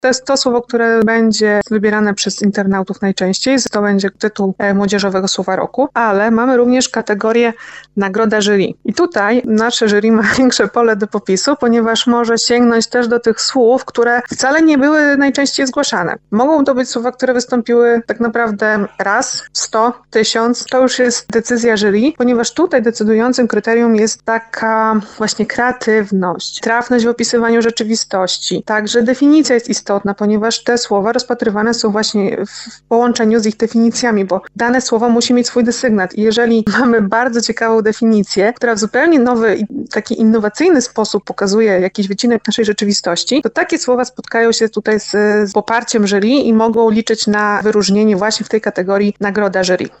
To jest to słowo, które będzie wybierane przez internautów najczęściej. To będzie tytuł młodzieżowego słowa roku, ale mamy również kategorię nagroda jury. I tutaj nasze jury ma większe pole do popisu, ponieważ może sięgnąć też do tych słów, które wcale nie były najczęściej zgłaszane. Mogą to być słowa, które wystąpiły tak naprawdę raz, 100, 1000. To już jest decyzja jury, ponieważ tutaj decydującym kryterium jest taka właśnie kreatywność, trafność w opisywaniu rzeczywistości. Także definicja jest istotna, ponieważ te słowa rozpatrywane są właśnie w połączeniu z ich definicjami, bo dane słowo musi mieć swój desygnat. I jeżeli mamy bardzo ciekawą definicję, która w zupełnie nowy i taki innowacyjny sposób pokazuje jakiś wycinek naszej rzeczywistości, to takie słowa spotkają się tutaj z poparciem jury i mogą liczyć na wyróżnienie właśnie w tej kategorii nagroda jury.